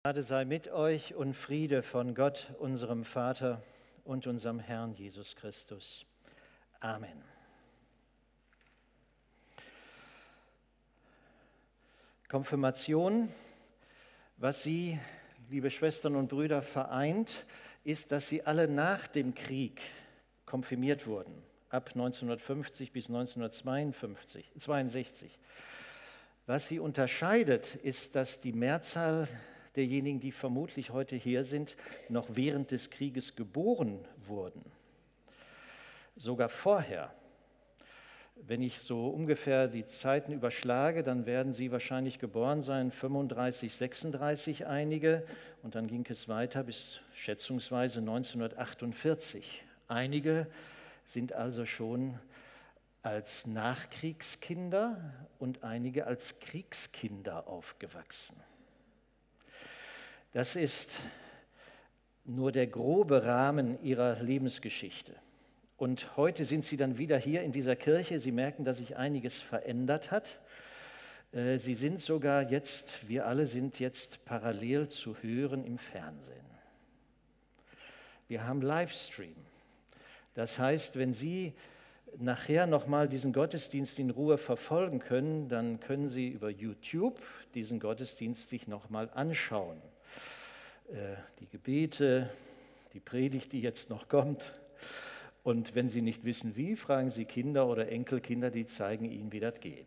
Gnade sei mit euch und Friede von Gott, unserem Vater und unserem Herrn Jesus Christus. Amen. Konfirmation, was Sie, liebe Schwestern und Brüder, vereint, ist, dass Sie alle nach dem Krieg konfirmiert wurden, ab 1950 bis 1962. Was Sie unterscheidet, ist, dass die Mehrzahl derjenigen, die vermutlich heute hier sind, noch während des Krieges geboren wurden. Sogar vorher. Wenn ich so ungefähr die Zeiten überschlage, dann werden Sie wahrscheinlich geboren sein, 35, 36 einige, und dann ging es weiter bis schätzungsweise 1948. Einige sind also schon als Nachkriegskinder und einige als Kriegskinder aufgewachsen. Das ist nur der grobe Rahmen ihrer Lebensgeschichte. Und heute sind sie dann wieder hier in dieser Kirche. Sie merken, dass sich einiges verändert hat. Sie sind sogar jetzt, wir alle sind jetzt parallel zu hören im Fernsehen. Wir haben Livestream. Das heißt, wenn Sie nachher nochmal diesen Gottesdienst in Ruhe verfolgen können, dann können Sie über YouTube diesen Gottesdienst sich nochmal anschauen. Die Gebete, die Predigt, die jetzt noch kommt. Und wenn Sie nicht wissen wie, fragen Sie Kinder oder Enkelkinder, die zeigen Ihnen, wie das geht.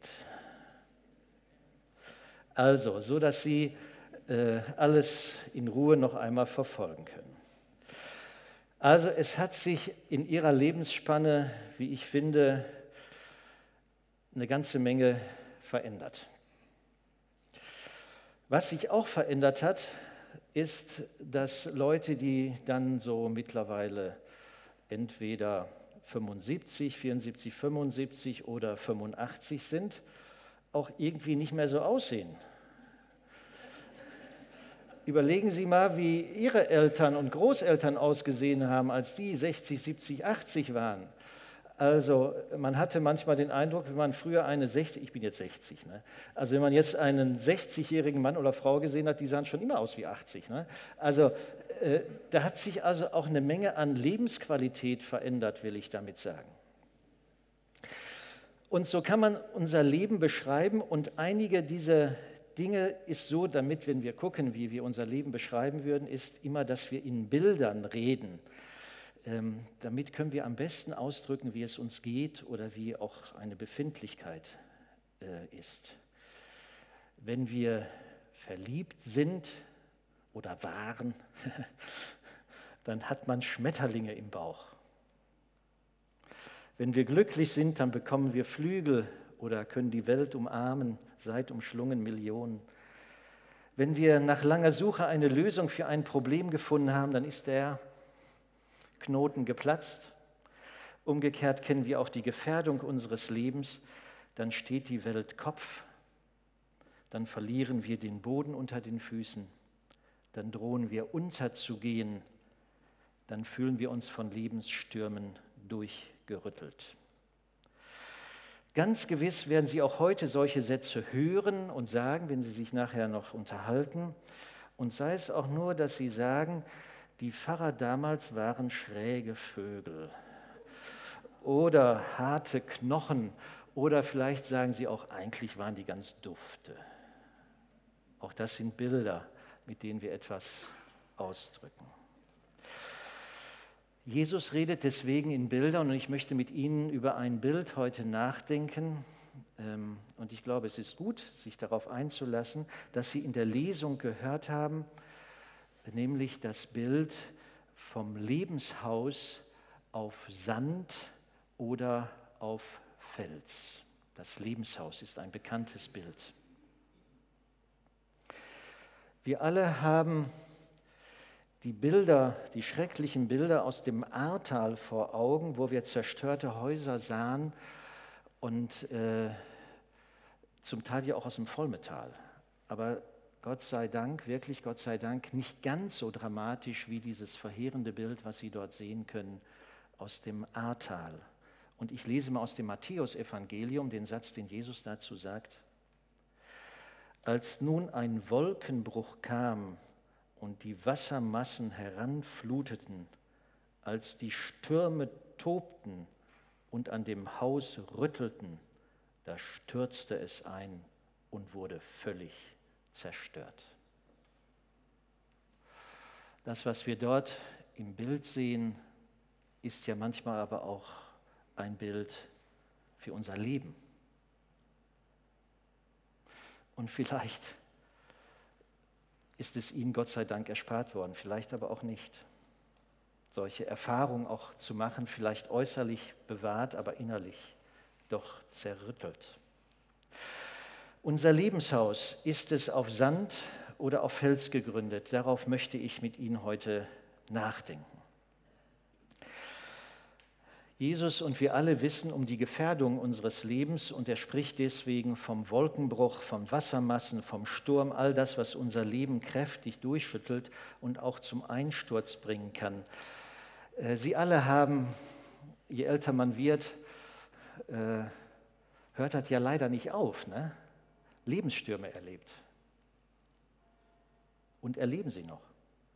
Also, so dass Sie alles in Ruhe noch einmal verfolgen können. Also es hat sich in Ihrer Lebensspanne, wie ich finde, eine ganze Menge verändert. Was sich auch verändert hat, ist, dass Leute, die dann so mittlerweile entweder 75, 74, 75 oder 85 sind, auch irgendwie nicht mehr so aussehen. Überlegen Sie mal, wie Ihre Eltern und Großeltern ausgesehen haben, als die 60, 70, 80 waren. Also man hatte manchmal den Eindruck, wenn man früher ich bin jetzt 60, ne? Also wenn man jetzt einen 60-jährigen Mann oder Frau gesehen hat, die sahen schon immer aus wie 80. Ne? Also da hat sich also auch eine Menge an Lebensqualität verändert, will ich damit sagen. Und so kann man unser Leben beschreiben und einige dieser Dinge ist so, damit, wenn wir gucken, wie wir unser Leben beschreiben würden, ist immer, dass wir in Bildern reden. Damit können wir am besten ausdrücken, wie es uns geht oder wie auch eine Befindlichkeit ist. Wenn wir verliebt sind oder waren, dann hat man Schmetterlinge im Bauch. Wenn wir glücklich sind, dann bekommen wir Flügel oder können die Welt umarmen, seitumschlungen Millionen. Wenn wir nach langer Suche eine Lösung für ein Problem gefunden haben, dann ist der Knoten geplatzt. Umgekehrt kennen wir auch die Gefährdung unseres Lebens. Dann steht die Welt Kopf. Dann verlieren wir den Boden unter den Füßen. Dann drohen wir unterzugehen. Dann fühlen wir uns von Lebensstürmen durchgerüttelt. Ganz gewiss werden Sie auch heute solche Sätze hören und sagen, wenn Sie sich nachher noch unterhalten. Und sei es auch nur, dass Sie sagen, die Pfarrer damals waren schräge Vögel oder harte Knochen oder vielleicht sagen Sie auch, eigentlich waren die ganz dufte. Auch das sind Bilder, mit denen wir etwas ausdrücken. Jesus redet deswegen in Bildern und ich möchte mit Ihnen über ein Bild heute nachdenken. Und ich glaube, es ist gut, sich darauf einzulassen, dass Sie in der Lesung gehört haben, nämlich das Bild vom Lebenshaus auf Sand oder auf Fels. Das Lebenshaus ist ein bekanntes Bild. Wir alle haben die Bilder, die schrecklichen Bilder aus dem Ahrtal vor Augen, wo wir zerstörte Häuser sahen und zum Teil ja auch aus dem Volmetal. Aber Gott sei Dank, wirklich Gott sei Dank, nicht ganz so dramatisch wie dieses verheerende Bild, was Sie dort sehen können, aus dem Ahrtal. Und ich lese mal aus dem Matthäusevangelium den Satz, den Jesus dazu sagt. Als nun ein Wolkenbruch kam und die Wassermassen heranfluteten, als die Stürme tobten und an dem Haus rüttelten, da stürzte es ein und wurde völlig zerstört. Das, was wir dort im Bild sehen, ist ja manchmal aber auch ein Bild für unser Leben. Und vielleicht ist es Ihnen Gott sei Dank erspart worden, vielleicht aber auch nicht. Solche Erfahrungen auch zu machen, vielleicht äußerlich bewahrt, aber innerlich doch zerrüttelt. Unser Lebenshaus, ist es auf Sand oder auf Fels gegründet? Darauf möchte ich mit Ihnen heute nachdenken. Jesus und wir alle wissen um die Gefährdung unseres Lebens und er spricht deswegen vom Wolkenbruch, von Wassermassen, vom Sturm, all das, was unser Leben kräftig durchschüttelt und auch zum Einsturz bringen kann. Sie alle haben, je älter man wird, hört das ja leider nicht auf, ne? Lebensstürme erlebt. Und erleben sie noch.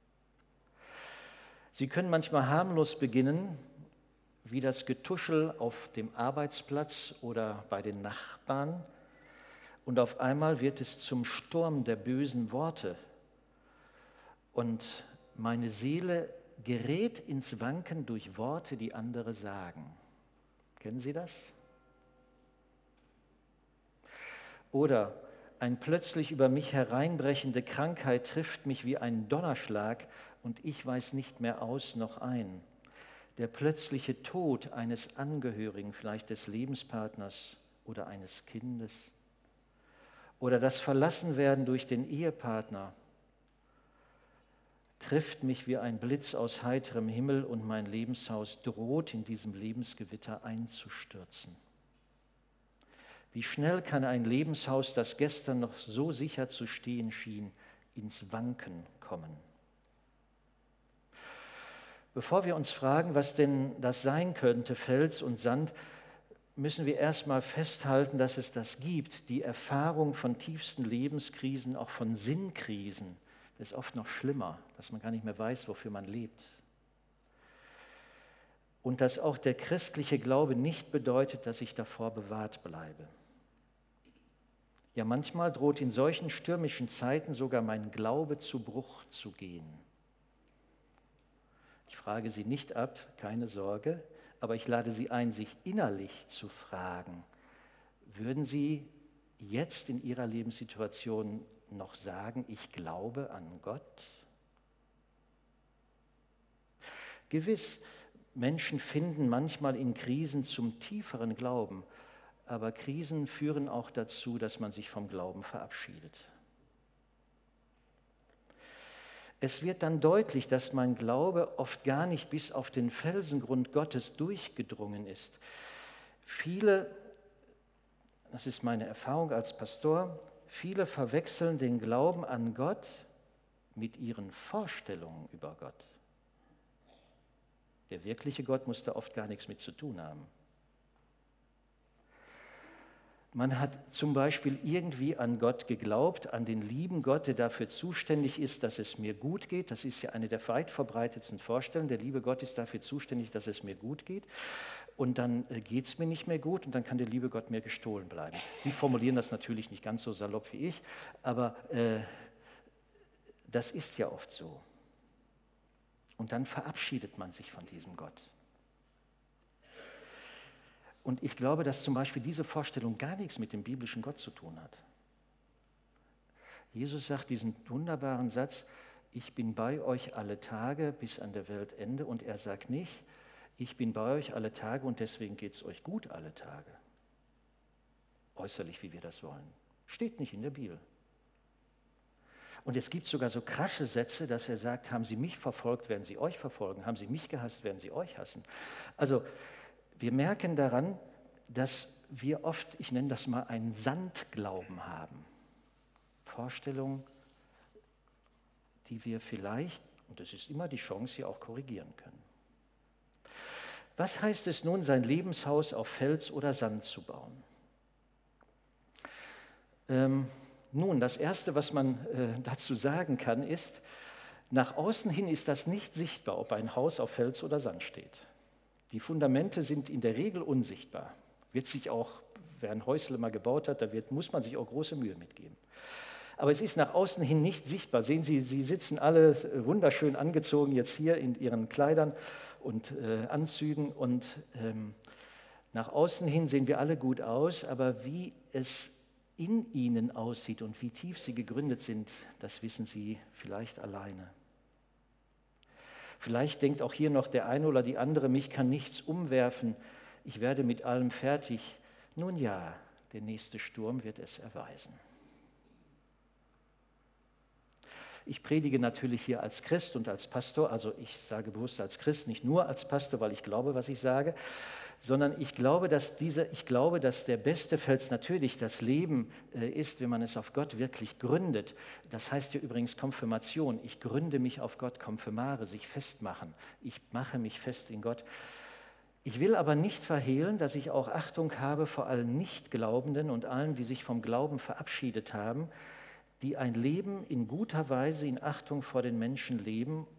Sie können manchmal harmlos beginnen, wie das Getuschel auf dem Arbeitsplatz oder bei den Nachbarn. Und auf einmal wird es zum Sturm der bösen Worte. Und meine Seele gerät ins Wanken durch Worte, die andere sagen. Kennen Sie das? Oder eine plötzlich über mich hereinbrechende Krankheit trifft mich wie ein Donnerschlag und ich weiß nicht mehr aus noch ein. Der plötzliche Tod eines Angehörigen, vielleicht des Lebenspartners oder eines Kindes. Oder das Verlassenwerden durch den Ehepartner trifft mich wie ein Blitz aus heiterem Himmel und mein Lebenshaus droht in diesem Lebensgewitter einzustürzen. Wie schnell kann ein Lebenshaus, das gestern noch so sicher zu stehen schien, ins Wanken kommen? Bevor wir uns fragen, was denn das sein könnte, Fels und Sand, müssen wir erstmal festhalten, dass es das gibt, die Erfahrung von tiefsten Lebenskrisen, auch von Sinnkrisen. Das ist oft noch schlimmer, dass man gar nicht mehr weiß, wofür man lebt. Und dass auch der christliche Glaube nicht bedeutet, dass ich davor bewahrt bleibe. Ja, manchmal droht in solchen stürmischen Zeiten sogar mein Glaube zu Bruch zu gehen. Ich frage Sie nicht ab, keine Sorge, aber ich lade Sie ein, sich innerlich zu fragen, würden Sie jetzt in Ihrer Lebenssituation noch sagen, ich glaube an Gott? Gewiss, Menschen finden manchmal in Krisen zum tieferen Glauben, aber Krisen führen auch dazu, dass man sich vom Glauben verabschiedet. Es wird dann deutlich, dass mein Glaube oft gar nicht bis auf den Felsengrund Gottes durchgedrungen ist. Viele, das ist meine Erfahrung als Pastor, viele verwechseln den Glauben an Gott mit ihren Vorstellungen über Gott. Der wirkliche Gott muss da oft gar nichts mit zu tun haben. Man hat zum Beispiel irgendwie an Gott geglaubt, an den lieben Gott, der dafür zuständig ist, dass es mir gut geht. Das ist ja eine der weit verbreitetsten Vorstellungen. Der liebe Gott ist dafür zuständig, dass es mir gut geht. Und dann geht es mir nicht mehr gut und dann kann der liebe Gott mir gestohlen bleiben. Sie formulieren das natürlich nicht ganz so salopp wie ich, aber das ist ja oft so. Und dann verabschiedet man sich von diesem Gott. Und ich glaube, dass zum Beispiel diese Vorstellung gar nichts mit dem biblischen Gott zu tun hat. Jesus sagt diesen wunderbaren Satz, ich bin bei euch alle Tage bis an der Weltende. Und er sagt nicht, ich bin bei euch alle Tage und deswegen geht es euch gut alle Tage. Äußerlich, wie wir das wollen. Steht nicht in der Bibel. Und es gibt sogar so krasse Sätze, dass er sagt, haben Sie mich verfolgt, werden Sie euch verfolgen. Haben Sie mich gehasst, werden Sie euch hassen. Also wir merken daran, dass wir oft, ich nenne das mal, einen Sandglauben haben. Vorstellungen, die wir vielleicht, und das ist immer die Chance, hier auch korrigieren können. Was heißt es nun, sein Lebenshaus auf Fels oder Sand zu bauen? Nun, das Erste, was man dazu sagen kann, ist, Nach außen hin ist das nicht sichtbar, ob ein Haus auf Fels oder Sand steht. Die Fundamente sind in der Regel unsichtbar. Wird sich auch, wer ein Häusle mal gebaut hat, muss man sich auch große Mühe mitgeben. Aber es ist nach außen hin nicht sichtbar. Sehen Sie, Sie sitzen alle wunderschön angezogen jetzt hier in Ihren Kleidern und Anzügen und nach außen hin sehen wir alle gut aus, aber wie es in Ihnen aussieht und wie tief Sie gegründet sind, das wissen Sie vielleicht alleine. Vielleicht denkt auch hier noch der eine oder die andere, mich kann nichts umwerfen, ich werde mit allem fertig. Nun ja, der nächste Sturm wird es erweisen. Ich predige natürlich hier als Christ und als Pastor, also ich sage bewusst als Christ, nicht nur als Pastor, weil ich glaube, was ich sage, sondern ich glaube, dass der beste Fels natürlich das Leben ist, wenn man es auf Gott wirklich gründet. Das heißt ja übrigens Konfirmation. Ich gründe mich auf Gott, konfirmare, sich festmachen. Ich mache mich fest in Gott. Ich will aber nicht verhehlen, dass ich auch Achtung habe vor allen Nichtglaubenden und allen, die sich vom Glauben verabschiedet haben, die ein Leben in guter Weise in Achtung vor den Menschen leben,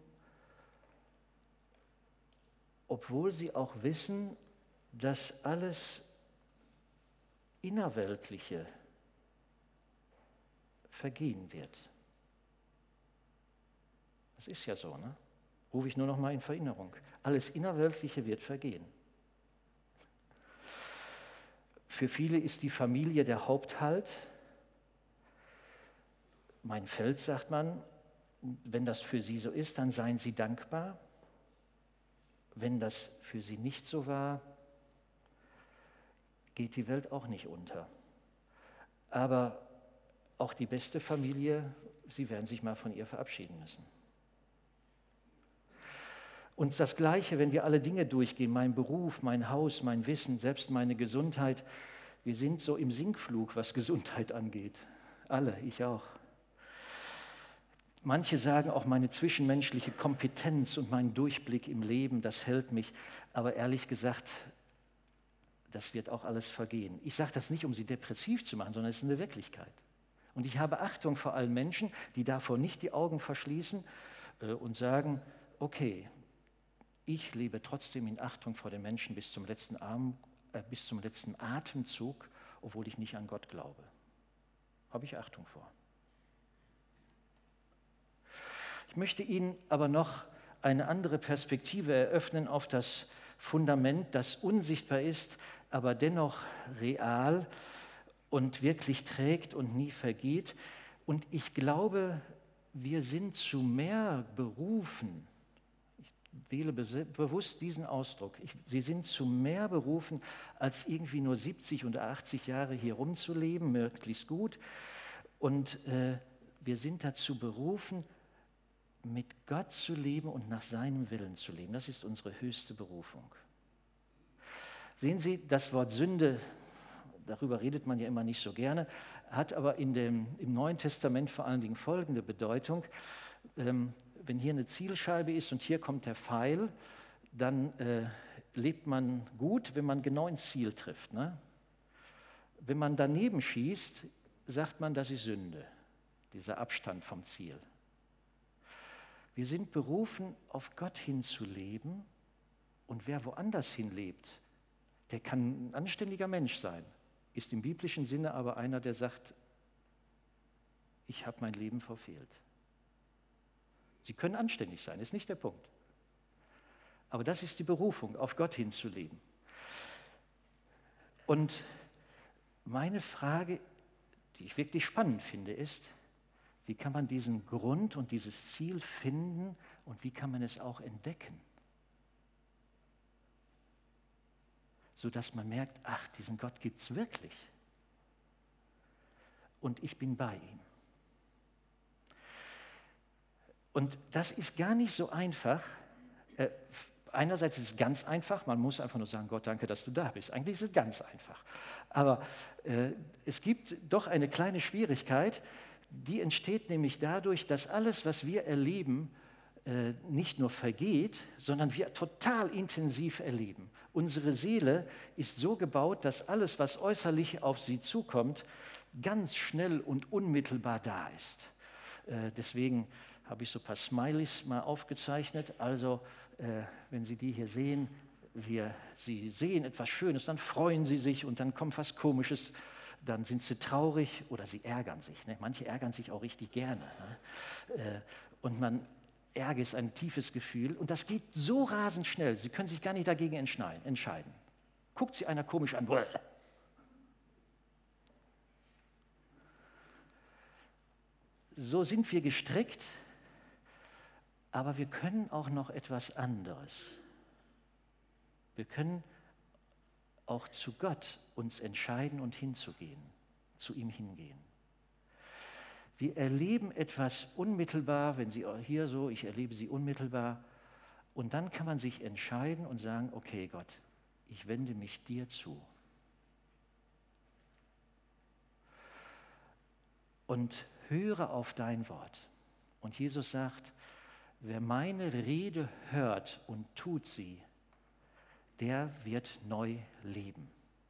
obwohl sie auch wissen, dass alles Innerweltliche vergehen wird. Das ist ja so, ne? Rufe ich nur noch mal in Erinnerung. Alles Innerweltliche wird vergehen. Für viele ist die Familie der Haupthalt. Mein Fels, sagt man, wenn das für sie so ist, dann seien sie dankbar. Wenn das für sie nicht so war, geht die Welt auch nicht unter. Aber auch die beste Familie, sie werden sich mal von ihr verabschieden müssen. Und das Gleiche, wenn wir alle Dinge durchgehen, mein Beruf, mein Haus, mein Wissen, selbst meine Gesundheit, wir sind so im Sinkflug, was Gesundheit angeht. Alle, ich auch. Manche sagen auch, meine zwischenmenschliche Kompetenz und mein Durchblick im Leben, das hält mich. Aber ehrlich gesagt, das wird auch alles vergehen. Ich sage das nicht, um sie depressiv zu machen, sondern es ist eine Wirklichkeit. Und ich habe Achtung vor allen Menschen, die davor nicht die Augen verschließen und sagen, okay, ich lebe trotzdem in Achtung vor den Menschen bis zum letzten Atemzug, obwohl ich nicht an Gott glaube. Habe ich Achtung vor. Ich möchte Ihnen aber noch eine andere Perspektive eröffnen auf das Fundament, das unsichtbar ist, aber dennoch real und wirklich trägt und nie vergeht. Und ich glaube, wir sind zu mehr berufen. Ich wähle bewusst diesen Ausdruck. Wir sind zu mehr berufen, als irgendwie nur 70 oder 80 Jahre hier rumzuleben, möglichst gut. Und wir sind dazu berufen, mit Gott zu leben und nach seinem Willen zu leben. Das ist unsere höchste Berufung. Sehen Sie, das Wort Sünde, darüber redet man ja immer nicht so gerne, hat aber im Neuen Testament vor allen Dingen folgende Bedeutung. Wenn hier eine Zielscheibe ist und hier kommt der Pfeil, dann lebt man gut, wenn man genau ins Ziel trifft. Ne? Wenn man daneben schießt, sagt man, das ist Sünde, dieser Abstand vom Ziel. Wir sind berufen, auf Gott hinzuleben, und wer woanders hinlebt, der kann ein anständiger Mensch sein, ist im biblischen Sinne aber einer, der sagt, ich habe mein Leben verfehlt. Sie können anständig sein, ist nicht der Punkt. Aber das ist die Berufung, auf Gott hinzuleben. Und meine Frage, die ich wirklich spannend finde, ist, wie kann man diesen Grund und dieses Ziel finden und wie kann man es auch entdecken? Sodass man merkt, ach, diesen Gott gibt es wirklich. Und ich bin bei ihm. Und das ist gar nicht so einfach. Einerseits ist es ganz einfach, man muss einfach nur sagen, Gott, danke, dass du da bist. Eigentlich ist es ganz einfach. Aber es gibt doch eine kleine Schwierigkeit, die entsteht nämlich dadurch, dass alles, was wir erleben, nicht nur vergeht, sondern wir total intensiv erleben. Unsere Seele ist so gebaut, dass alles, was äußerlich auf sie zukommt, ganz schnell und unmittelbar da ist. Deswegen habe ich so ein paar Smileys mal aufgezeichnet. Also, wenn Sie die hier sehen, Sie sehen etwas Schönes, dann freuen Sie sich und dann kommt was Komisches, dann sind Sie traurig oder Sie ärgern sich. Ne? Manche ärgern sich auch richtig gerne. Ne? Und Ärger ist ein tiefes Gefühl und das geht so rasend schnell, Sie können sich gar nicht dagegen entscheiden. Guckt Sie einer komisch an. So sind wir gestrickt, aber wir können auch noch etwas anderes. Wir können auch zu Gott uns entscheiden und hinzugehen, zu ihm hingehen. Wir erleben etwas unmittelbar, wenn Sie hier so, ich erlebe Sie unmittelbar, und dann kann man sich entscheiden und sagen, okay Gott, ich wende mich dir zu. Und höre auf dein Wort. Und Jesus sagt, wer meine Rede hört und tut sie, der wird neu leben.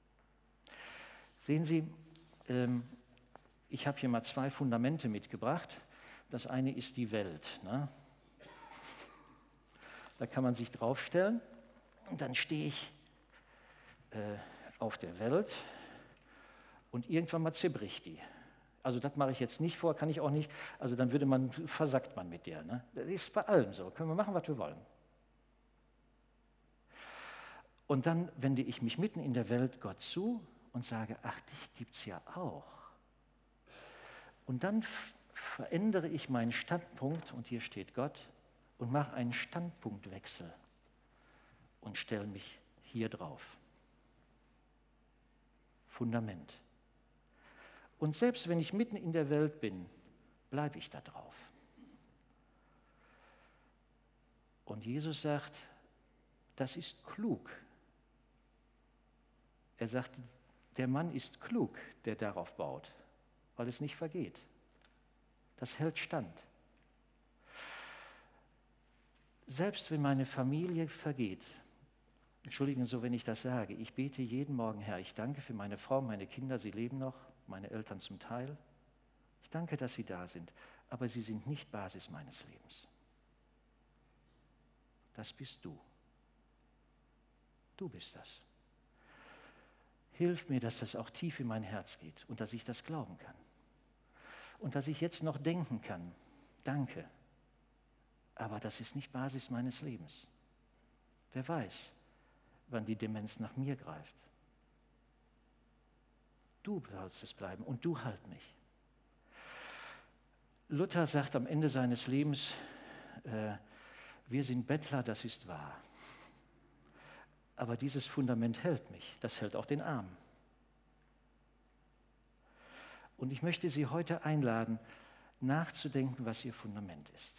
Sehen Sie, ich habe hier mal 2 Fundamente mitgebracht. Das eine ist die Welt. Ne? Da kann man sich draufstellen und dann stehe ich auf der Welt und irgendwann mal zerbricht die. Also das mache ich jetzt nicht vor, kann ich auch nicht. Also dann versackt man mit der. Ne? Das ist bei allem so. Können wir machen, was wir wollen. Und dann wende ich mich mitten in der Welt Gott zu und sage, ach, dich gibt es ja auch. Und dann verändere ich meinen Standpunkt, und hier steht Gott, und mache einen Standpunktwechsel und stelle mich hier drauf. Fundament. Und selbst wenn ich mitten in der Welt bin, bleibe ich da drauf. Und Jesus sagt, das ist klug. Er sagt, der Mann ist klug, der darauf baut, weil es nicht vergeht. Das hält stand. Selbst wenn meine Familie vergeht, entschuldigen Sie, wenn ich das sage, ich bete jeden Morgen, Herr, ich danke für meine Frau, meine Kinder, sie leben noch, meine Eltern zum Teil. Ich danke, dass sie da sind, aber sie sind nicht Basis meines Lebens. Das bist du. Du bist das. Hilf mir, dass das auch tief in mein Herz geht und dass ich das glauben kann. Und dass ich jetzt noch denken kann, danke, aber das ist nicht Basis meines Lebens. Wer weiß, wann die Demenz nach mir greift. Du sollst es bleiben und du halt mich. Luther sagt am Ende seines Lebens, wir sind Bettler, das ist wahr. Aber dieses Fundament hält mich, das hält auch den Armen. Und ich möchte Sie heute einladen, nachzudenken, was Ihr Fundament ist.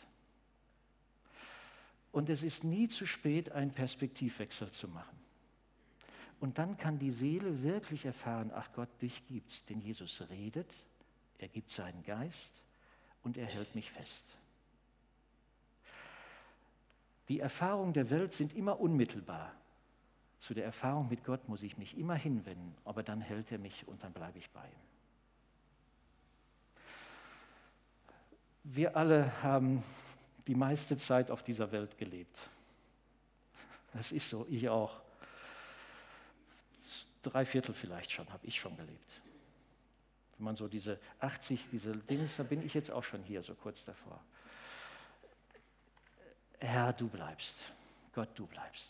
Und es ist nie zu spät, einen Perspektivwechsel zu machen. Und dann kann die Seele wirklich erfahren, ach Gott, dich gibt's. Denn Jesus redet, er gibt seinen Geist und er hält mich fest. Die Erfahrungen der Welt sind immer unmittelbar. Zu der Erfahrung mit Gott muss ich mich immer hinwenden, aber dann hält er mich und dann bleibe ich bei ihm. Wir alle haben die meiste Zeit auf dieser Welt gelebt. Das ist so, ich auch. 3/4 vielleicht schon, habe ich schon gelebt. Wenn man so diese 80, diese Dings, da bin ich jetzt auch schon hier, so kurz davor. Herr, du bleibst. Gott, du bleibst.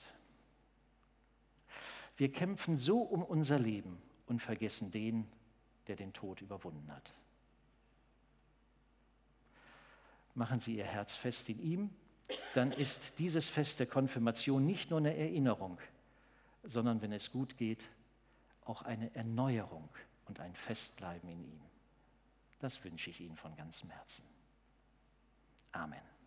Wir kämpfen so um unser Leben und vergessen den, der den Tod überwunden hat. Machen Sie Ihr Herz fest in ihm, dann ist dieses Fest der Konfirmation nicht nur eine Erinnerung, sondern wenn es gut geht, auch eine Erneuerung und ein Festbleiben in ihm. Das wünsche ich Ihnen von ganzem Herzen. Amen.